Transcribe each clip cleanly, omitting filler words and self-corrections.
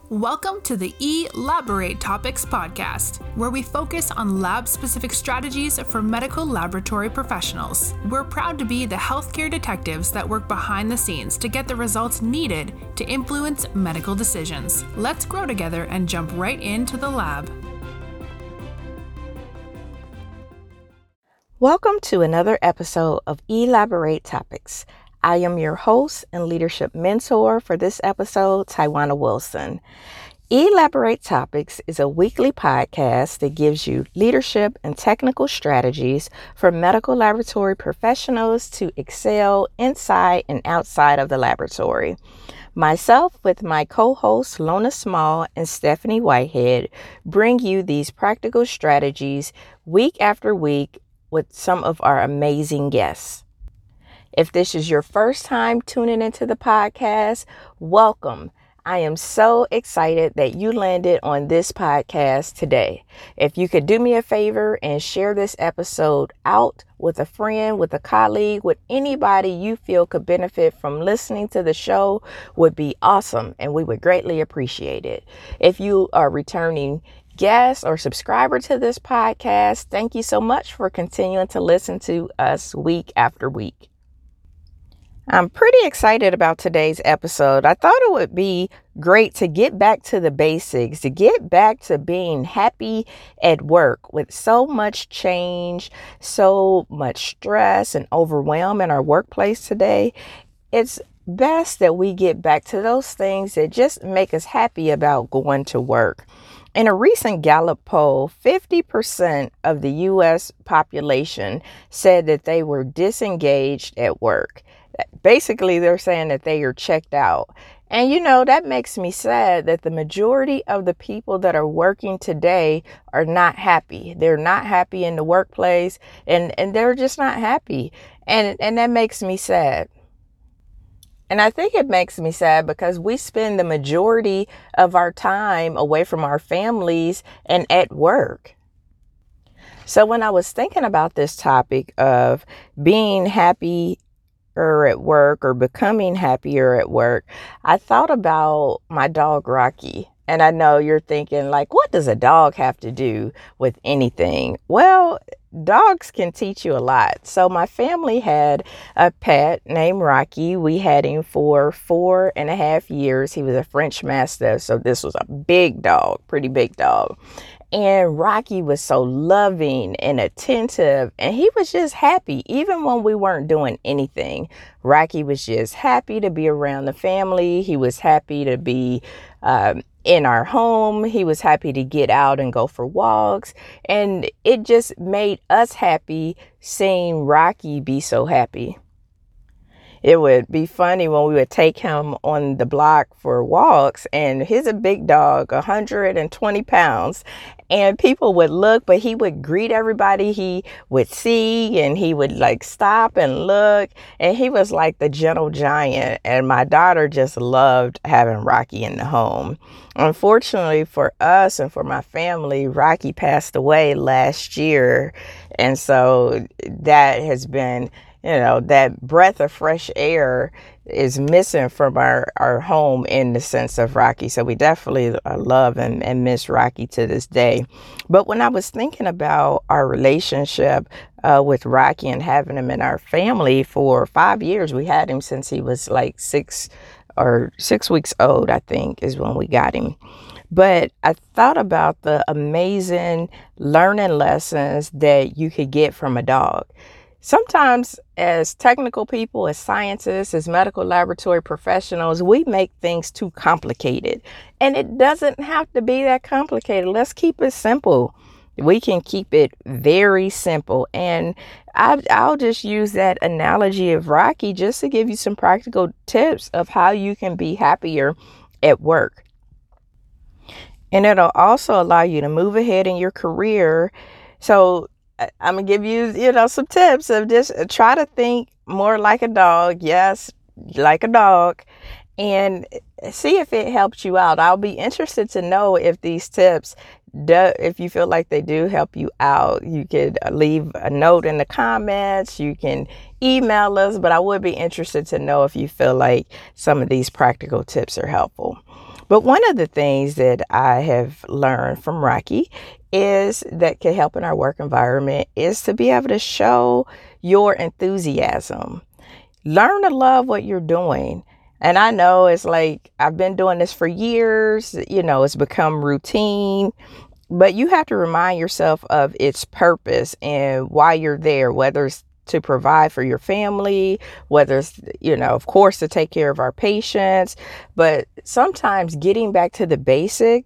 Welcome to the Elaborate Topics podcast, where we focus on lab-specific strategies for medical laboratory professionals. We're proud to be the healthcare detectives that work behind the scenes to get the results needed to influence medical decisions. Let's grow together and jump right into the lab. Welcome to another episode of Elaborate Topics. I am your host and leadership mentor for this episode, Tywana Wilson. Elaborate Topics is a weekly podcast that gives you leadership and technical strategies for medical laboratory professionals to excel inside and outside of the laboratory. Myself, with my co-hosts Lona Small and Stephanie Whitehead, bring you these practical strategies week after week with some of our amazing guests. If this is your first time tuning into the podcast, welcome. I am so excited that you landed on this podcast today. If you could do me a favor and share this episode out with a friend, with a colleague, with anybody you feel could benefit from listening to the show, would be awesome, and we would greatly appreciate it. If you are returning guest or subscriber to this podcast, thank you so much for continuing to listen to us week after week. I'm pretty excited about today's episode. I thought it would be great to get back to the basics, to get back to being happy at work with so much change, so much stress and overwhelm in our workplace today. It's best that we get back to those things that just make us happy about going to work. In a recent Gallup poll, 50% of the U.S. population said that they were disengaged at work. Basically, they're saying that they are checked out. And that makes me sad that the majority of the people that are working today are not happy. They're not happy in the workplace, and they're just not happy. And that makes me sad. And I think it makes me sad because we spend the majority of our time away from our families and at work. So when I was thinking about this topic of being happy or at work or becoming happier at work, I thought about my dog Rocky. And I know you're thinking, like, what does a dog have to do with anything? Well, dogs can teach you a lot. So my family had a pet named Rocky. We had him for 4.5 years. He was a French Mastiff. So this was a big dog, pretty big dog. And Rocky was so loving and attentive, and he was just happy. Even when we weren't doing anything, Rocky was just happy to be around the family. He was happy to be in our home. He was happy to get out and go for walks. And it just made us happy seeing Rocky be so happy. It would be funny when we would take him on the block for walks, and he's a big dog, 120 pounds, and people would look, but he would greet everybody he would see, and he would stop and look, and he was like the gentle giant, and my daughter just loved having Rocky in the home. Unfortunately for us and for my family, Rocky passed away last year, and so that has been that breath of fresh air is missing from our home in the sense of Rocky. So we definitely love and miss Rocky to this day. But when I was thinking about our relationship with Rocky and having him in our family for 5 years, we had him since he was like 6 weeks old, I think, is when we got him. But I thought about the amazing learning lessons that you could get from a dog. Sometimes as technical people, as scientists, as medical laboratory professionals, we make things too complicated. And it doesn't have to be that complicated. Let's keep it simple. We can keep it very simple. And I'll just use that analogy of Rocky just to give you some practical tips of how you can be happier at work. And it'll also allow you to move ahead in your career. So I'm going to give you, some tips of just try to think more like a dog. Yes, like a dog. And see if it helps you out. I'll be interested to know if these tips, if you feel like they do help you out. You could leave a note in the comments. You can email us. But I would be interested to know if you feel like some of these practical tips are helpful. But one of the things that I have learned from Rocky is that can help in our work environment is to be able to show your enthusiasm. Learn to love what you're doing. And I know it's like I've been doing this for years, it's become routine, but you have to remind yourself of its purpose and why you're there, whether it's to provide for your family, whether it's, of course, to take care of our patients. But sometimes getting back to the basic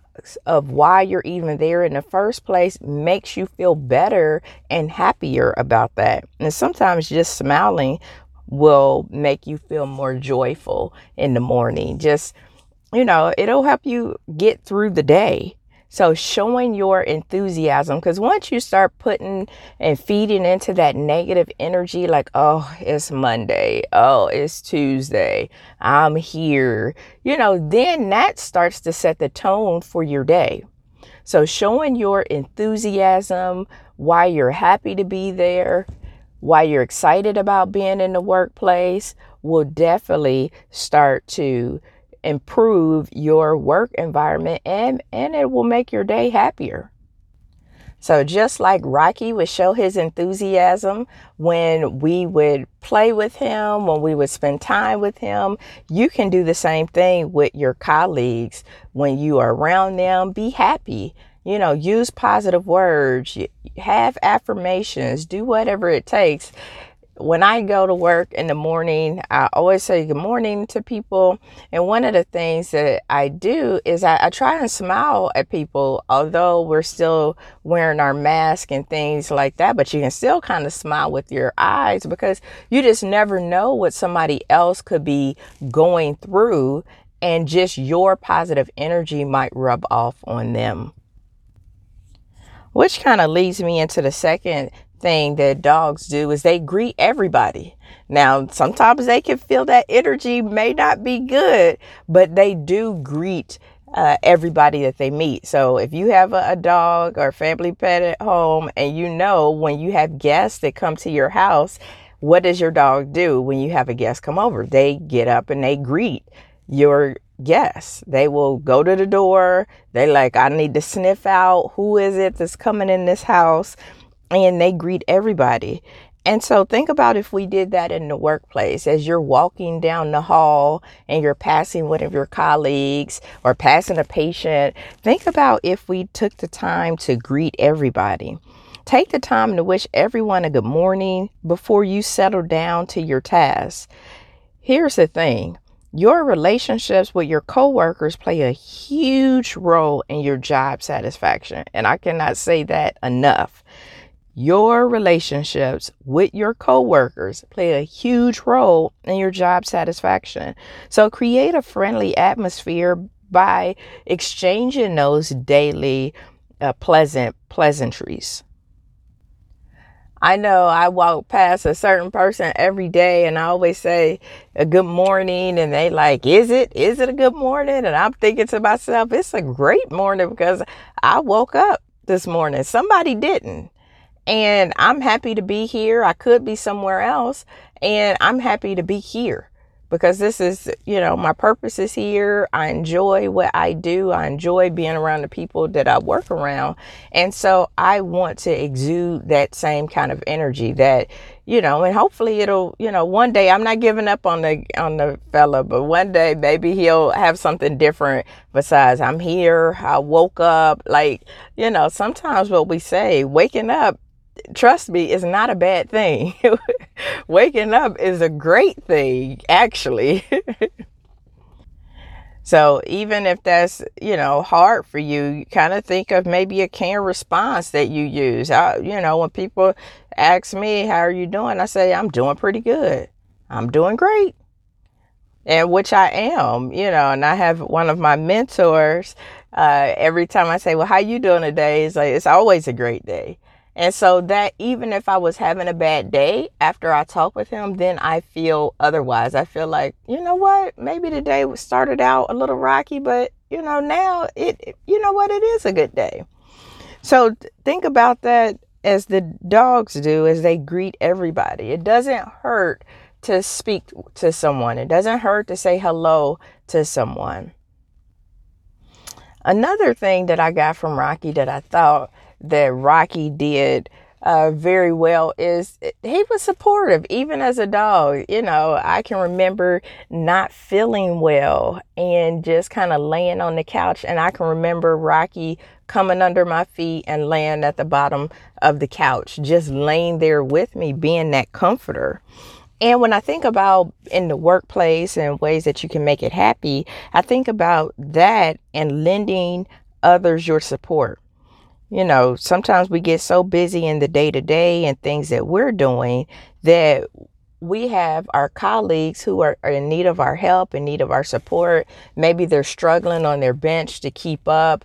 of why you're even there in the first place makes you feel better and happier about that. And sometimes just smiling will make you feel more joyful in the morning. Just, it'll help you get through the day. So showing your enthusiasm, because once you start putting and feeding into that negative energy, like, oh, it's Monday, oh, it's Tuesday, I'm here, then that starts to set the tone for your day. So showing your enthusiasm, why you're happy to be there, why you're excited about being in the workplace will definitely start to improve your work environment, and it will make your day happier. So just like Rocky would show his enthusiasm when we would play with him, when we would spend time with him, you can do the same thing with your colleagues. When you are around them, be happy. Use positive words, have affirmations, do whatever it takes. When I go to work in the morning, I always say good morning to people. And one of the things that I do is I try and smile at people, although we're still wearing our mask and things like that. But you can still kind of smile with your eyes, because you just never know what somebody else could be going through. And just your positive energy might rub off on them. Which kind of leads me into the second thing that dogs do is they greet everybody. Now, sometimes they can feel that energy may not be good, but they do greet everybody that they meet. So if you have a dog or family pet at home, and when you have guests that come to your house, what does your dog do when you have a guest come over? They get up and they greet your guests. They will go to the door. They like, I need to sniff out who is it that's coming in this house. And they greet everybody. And so think about if we did that in the workplace, as you're walking down the hall and you're passing one of your colleagues or passing a patient. Think about if we took the time to greet everybody. Take the time to wish everyone a good morning before you settle down to your task. Here's the thing. Your relationships with your coworkers play a huge role in your job satisfaction. And I cannot say that enough. Your relationships with your coworkers play a huge role in your job satisfaction. So create a friendly atmosphere by exchanging those daily pleasantries. I know I walk past a certain person every day and I always say a good morning, and they like, is it a good morning? And I'm thinking to myself, it's a great morning because I woke up this morning. Somebody didn't. And I'm happy to be here. I could be somewhere else, and I'm happy to be here because this is, my purpose is here. I enjoy what I do. I enjoy being around the people that I work around. And so I want to exude that same kind of energy that, and hopefully it'll, one day, I'm not giving up on the fella, but one day maybe he'll have something different besides I'm here. I woke up. Like, sometimes what we say, waking up, trust me, is not a bad thing. Waking up is a great thing, actually. So even if that's, hard for you, you kind of think of maybe a canned response that you use. When people ask me, how are you doing? I say, I'm doing pretty good. I'm doing great. And which I am, and I have one of my mentors, every time I say, well, how you doing today? It's like, it's always a great day. And so that even if I was having a bad day, after I talk with him, then I feel otherwise. I feel like, what? Maybe the day started out a little rocky, but, now it is a good day. So think about that as the dogs do, as they greet everybody. It doesn't hurt to speak to someone. It doesn't hurt to say hello to someone. Another thing that I got from Rocky that I thought that Rocky did very well is he was supportive, even as a dog. I can remember not feeling well and just kind of laying on the couch. And I can remember Rocky coming under my feet and laying at the bottom of the couch, just laying there with me, being that comforter. And when I think about in the workplace and ways that you can make it happy, I think about that and lending others your support. Sometimes we get so busy in the day to day and things that we're doing that we have our colleagues who are in need of our help, in need of our support. Maybe they're struggling on their bench to keep up.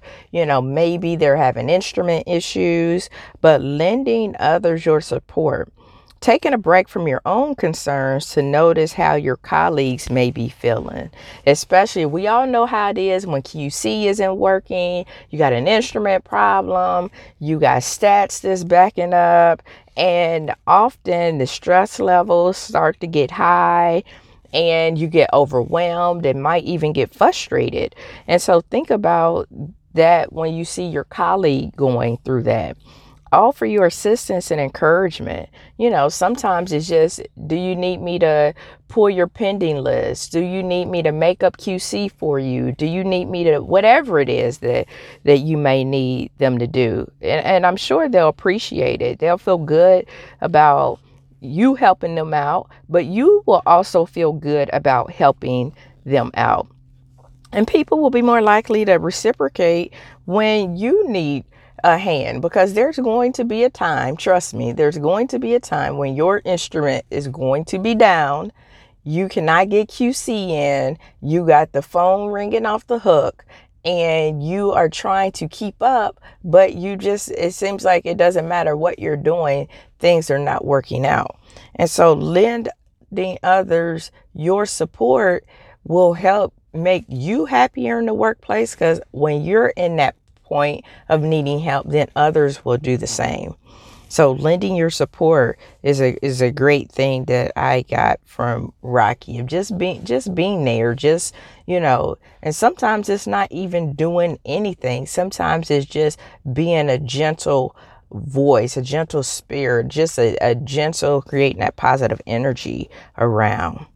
Maybe they're having instrument issues, but lending others your support. Taking a break from your own concerns to notice how your colleagues may be feeling. Especially, we all know how it is when QC isn't working, you got an instrument problem, you got stats that's backing up, and often the stress levels start to get high and you get overwhelmed and might even get frustrated. And so think about that when you see your colleague going through that. Offer your assistance and encouragement. Sometimes it's just, do you need me to pull your pending list? Do you need me to make up QC for you? Do you need me to, whatever it is that you may need them to do? And I'm sure they'll appreciate it. They'll feel good about you helping them out, but you will also feel good about helping them out. And people will be more likely to reciprocate when you need a hand, because there's going to be a time, trust me, there's going to be a time when your instrument is going to be down. You cannot get QC in. You got the phone ringing off the hook and you are trying to keep up, but it seems like it doesn't matter what you're doing, things are not working out. And so lending others your support will help make you happier in the workplace, because when you're in that point of needing help, then others will do the same. So lending your support is a great thing that I got from Rocky, of just being there, and sometimes it's not even doing anything. Sometimes it's just being a gentle voice, a gentle spirit, just a gentle, creating that positive energy around.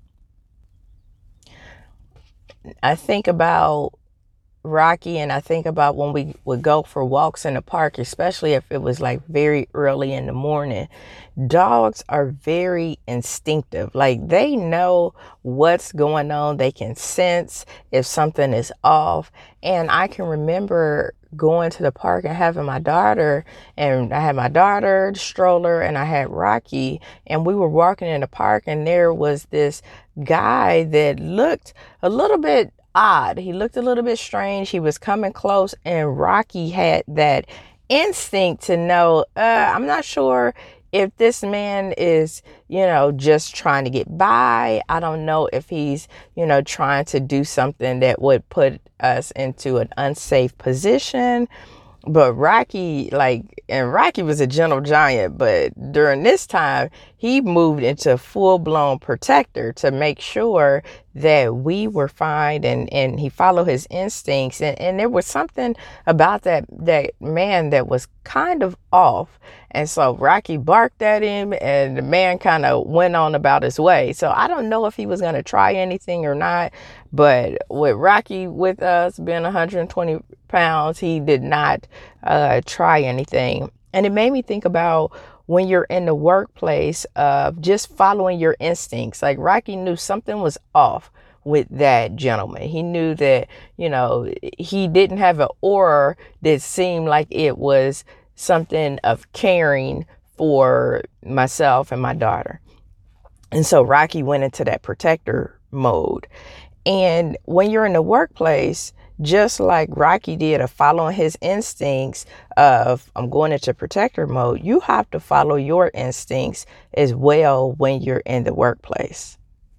I think about Rocky and I think about when we would go for walks in the park, especially if it was like very early in the morning. Dogs are very instinctive. Like, they know what's going on. They can sense if something is off. And I can remember going to the park and having my daughter, and I had my daughter, the stroller, and I had Rocky, and we were walking in the park, and there was this guy that looked a little bit odd. He looked a little bit strange. He was coming close, and Rocky had that instinct to know, I'm not sure if this man is, just trying to get by. I don't know if he's, trying to do something that would put us into an unsafe position. But Rocky was a gentle giant, but during this time, he moved into full-blown protector to make sure that we were fine, and he followed his instincts. And there was something about that man that was kind of off. And so Rocky barked at him, and the man kind of went on about his way. So I don't know if he was going to try anything or not, but with Rocky, with us being 120 pounds, he did not try anything. And it made me think about when you're in the workplace of just following your instincts. Like, Rocky knew something was off with that gentleman. He knew that, he didn't have an aura that seemed like it was something of caring for myself and my daughter. And so Rocky went into that protector mode. And when you're in the workplace, just like Rocky did, of following his instincts of, I'm going into protector mode, you have to follow your instincts as well when you're in the workplace.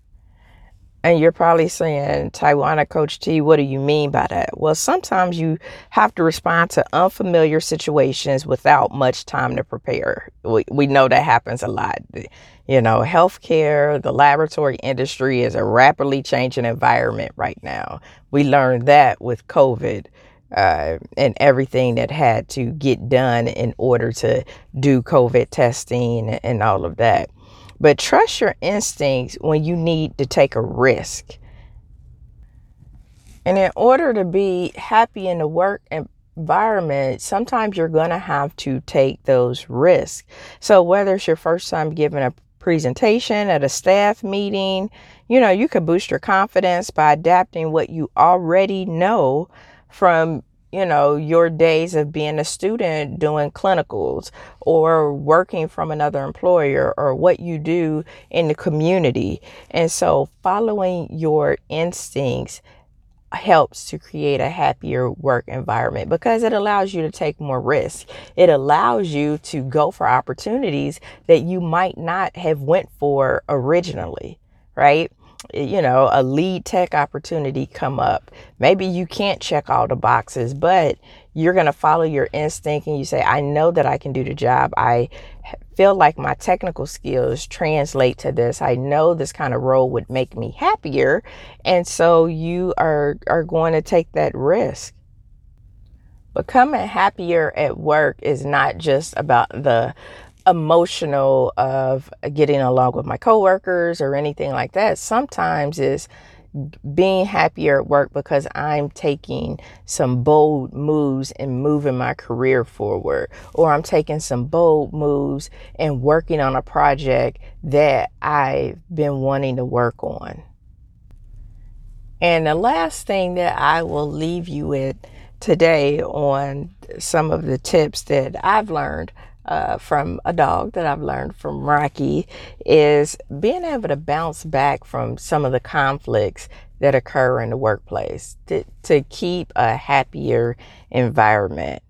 And you're probably saying, Tawana, Coach T, what do you mean by that? Well, sometimes you have to respond to unfamiliar situations without much time to prepare. We know that happens a lot. Healthcare, the laboratory industry is a rapidly changing environment right now. We learned that with COVID. and everything that had to get done in order to do COVID testing and all of that. But trust your instincts when you need to take a risk. And in order to be happy in the work environment, sometimes you're going to have to take those risks. So whether it's your first time giving a presentation at a staff meeting, you could boost your confidence by adapting what you already know from your days of being a student doing clinicals or working from another employer, or what you do in the community. And so following your instincts helps to create a happier work environment, because it allows you to take more risk. It allows you to go for opportunities that you might not have went for originally, right? A lead tech opportunity come up. Maybe you can't check all the boxes, but you're going to follow your instinct and you say, I know that I can do the job. I feel like my technical skills translate to this. I know this kind of role would make me happier. And so you are going to take that risk. Becoming happier at work is not just about the emotional of getting along with my coworkers or anything like that. Sometimes it's being happier at work because I'm taking some bold moves and moving my career forward, or I'm taking some bold moves and working on a project that I've been wanting to work on. And the last thing that I will leave you with today on some of the tips that I've learned from a dog that I've learned from Rocky is being able to bounce back from some of the conflicts that occur in the workplace to keep a happier environment.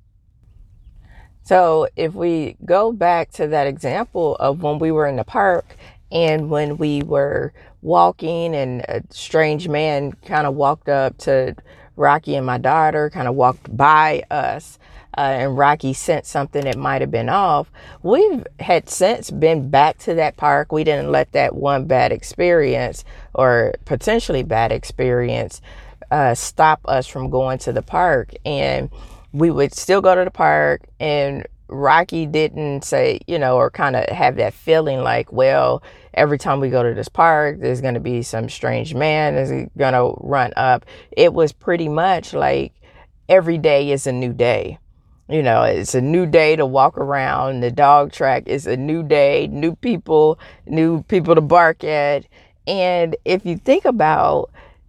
So if we go back to that example of when we were in the park and when we were walking and a strange man kind of walked up to Rocky and my daughter, kind of walked by us, and Rocky sensed something that might have been off. We've had since been back to that park. We didn't let that one bad experience or potentially bad experience stop us from going to the park. And we would still go to the park, and Rocky didn't say, or kind of have that feeling like, well, every time we go to this park, there's going to be some strange man that's going to run up. It was pretty much like every day is a new day. It's a new day to walk around the dog track. It's a new day, new people to bark at. And if you think about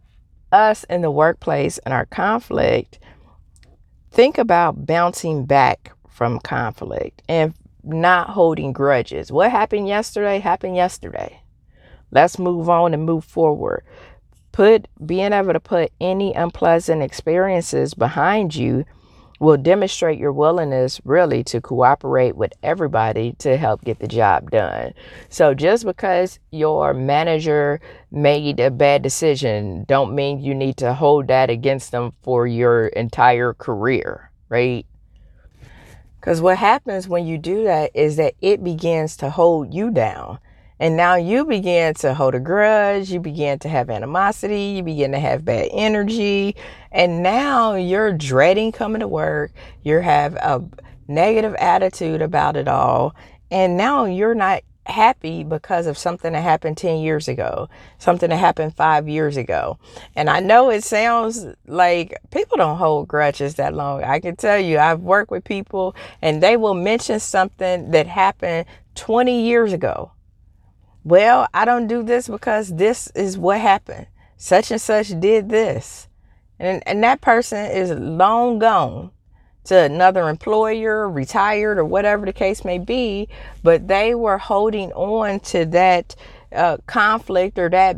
us in the workplace and our conflict, think about bouncing back from conflict and not holding grudges. What happened yesterday happened yesterday. Let's move on and move forward. Being able to put any unpleasant experiences behind you will demonstrate your willingness really to cooperate with everybody to help get the job done. So just because your manager made a bad decision, don't mean you need to hold that against them for your entire career, right? Because what happens when you do that is that it begins to hold you down. And now you begin to hold a grudge, you begin to have animosity, you begin to have bad energy, and now you're dreading coming to work, you have a negative attitude about it all, and now you're not happy because of something that happened 10 years ago, something that happened 5 years ago. And I know it sounds like people don't hold grudges that long. I can tell you, I've worked with people and they will mention something that happened 20 years ago. Well, I don't do this because this is what happened. Such and such did this. And that person is long gone to another employer, retired, or whatever the case may be. But they were holding on to that conflict or that,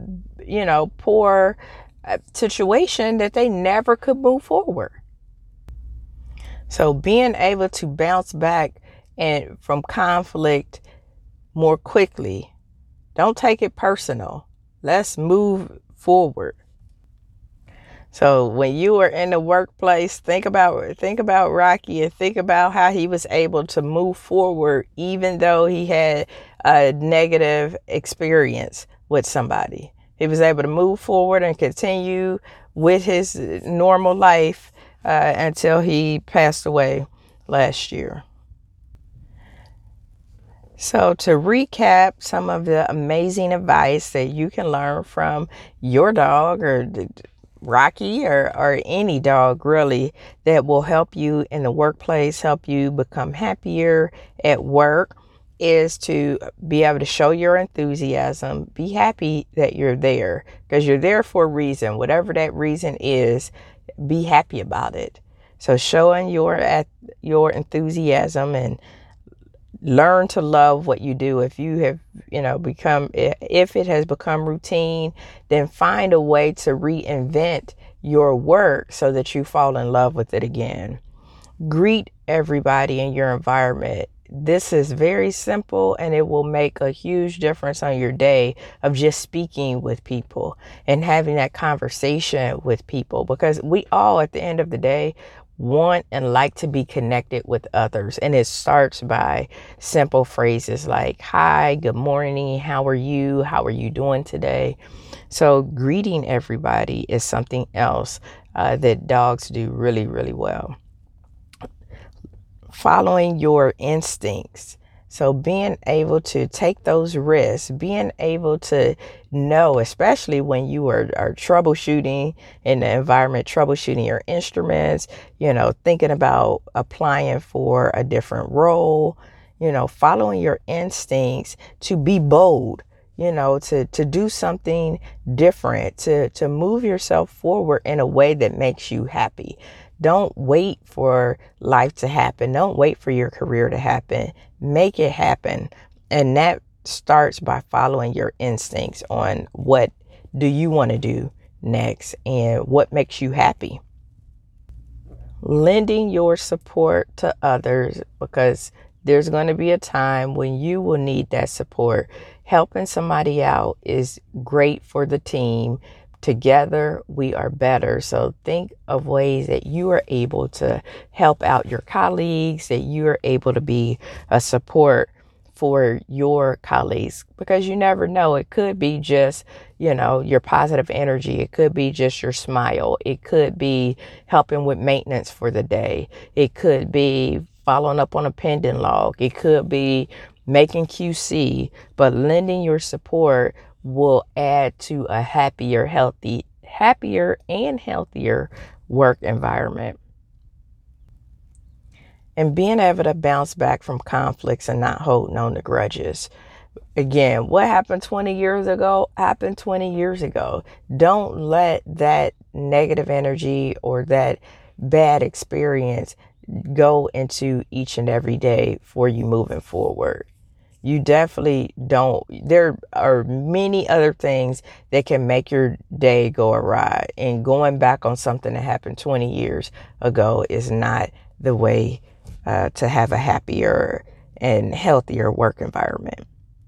poor situation that they never could move forward. So being able to bounce back and from conflict more quickly. Don't take it personal. Let's move forward. So when you are in the workplace, think about Rocky and think about how he was able to move forward even though he had a negative experience with somebody. He was able to move forward and continue with his normal life until he passed away last year. So, to recap some of the amazing advice that you can learn from your dog or Rocky or any dog really that will help you in the workplace, help you become happier at work, is to be able to show your enthusiasm. Be happy that you're there because you're there for a reason. Whatever that reason is, be happy about it. So showing your enthusiasm and learn to love what you do. If you have, if it has become routine, then find a way to reinvent your work so that you fall in love with it again. Greet everybody in your environment. This is very simple and it will make a huge difference on your day of just speaking with people and having that conversation with people, because we all, at the end of the day, want and like to be connected with others. And it starts by simple phrases like, hi, good morning, how are you? How are you doing today? So greeting everybody is something else that dogs do really, really well. Following your instincts. So being able to take those risks, being able to know, especially when you are troubleshooting in the environment, troubleshooting your instruments, thinking about applying for a different role, following your instincts to be bold, to do something different, to move yourself forward in a way that makes you happy. Don't wait for life to happen. Don't wait for your career to happen. Make it happen. And that starts by following your instincts on what do you want to do next and what makes you happy. Lending your support to others, because there's going to be a time when you will need that support. Helping somebody out is great for the team. Together, we are better. So think of ways that you are able to help out your colleagues, that you are able to be a support for your colleagues, because you never know. It could be just, your positive energy. It could be just your smile. It could be helping with maintenance for the day. It could be following up on a pending log. It could be making QC, but lending your support will add to a happier and healthier work environment. And being able to bounce back from conflicts and not holding on to grudges. Again, what happened 20 years ago happened 20 years ago. Don't let that negative energy or that bad experience go into each and every day for you moving forward. You definitely don't. There are many other things that can make your day go awry. And going back on something that happened 20 years ago is not the way to have a happier and healthier work environment.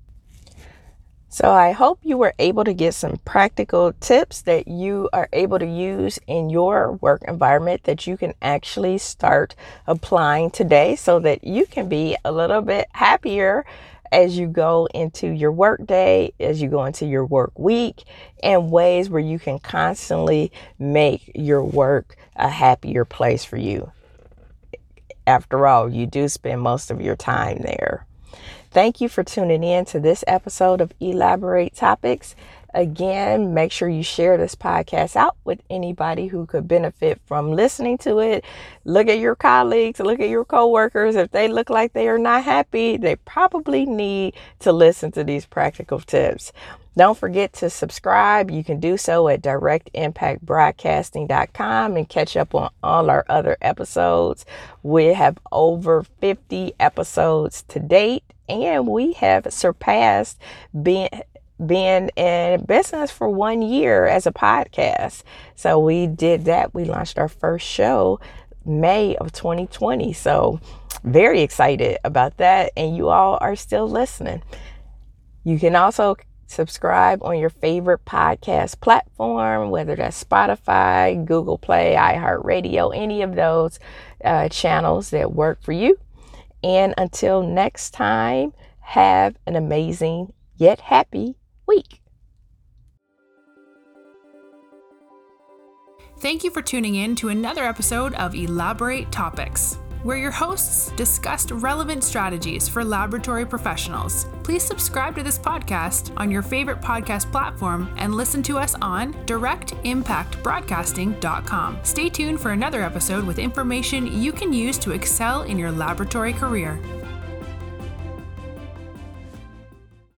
So I hope you were able to get some practical tips that you are able to use in your work environment that you can actually start applying today so that you can be a little bit happier as you go into your work day, as you go into your work week, and ways where you can constantly make your work a happier place for you. After all, you do spend most of your time there. Thank you for tuning in to this episode of Elaborate Topics. Again, make sure you share this podcast out with anybody who could benefit from listening to it. Look at your colleagues, look at your coworkers. If they look like they are not happy, they probably need to listen to these practical tips. Don't forget to subscribe. You can do so at directimpactbroadcasting.com and catch up on all our other episodes. We have over 50 episodes to date, and we have surpassed being in business for 1 year as a podcast. So we did that. We launched our first show May of 2020. So very excited about that. And you all are still listening. You can also subscribe on your favorite podcast platform, whether that's Spotify, Google Play, iHeartRadio, any of those channels that work for you. And until next time, have an amazing yet happy week. Thank you for tuning in to another episode of Elaborate Topics, where your hosts discussed relevant strategies for laboratory professionals. Please subscribe to this podcast on your favorite podcast platform and listen to us on directimpactbroadcasting.com. Stay tuned for another episode with information you can use to excel in your laboratory career.